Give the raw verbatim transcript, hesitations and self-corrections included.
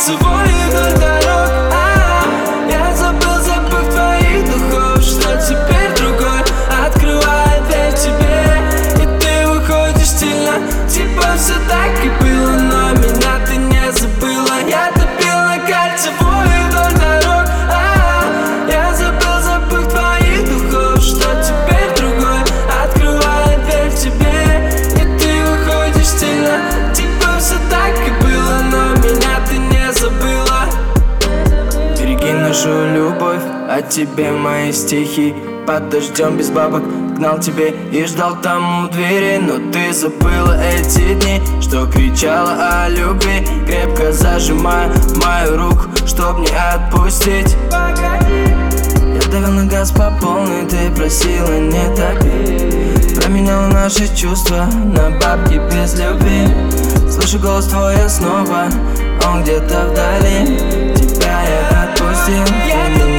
кольцевой вдоль дорог. А, я забыл запах твоих духов, что теперь другой открывает дверь тебе, и ты выходишь стильно, типа все так и было, но меня ты не забыла. Я топил на кольцевой вдоль дорог. А, я забыл запах твоих духов, что теперь другой открывает дверь тебе, и ты выходишь стильно, типа все так и было, но меня ты не забыла. Береги нашу любовь, а тебе мои стихи. Под дождем без бабок гнал тебе и ждал там у двери, но ты забыла эти дни, что кричала о любви, крепко зажимая мою руку, чтоб не отпустить. Я давил на газ по полной, ты просила не топить. Променял наши чувства на бабки без любви. Слышу голос твой снова, он где-то вдали. Тебя я отпустил, ты меня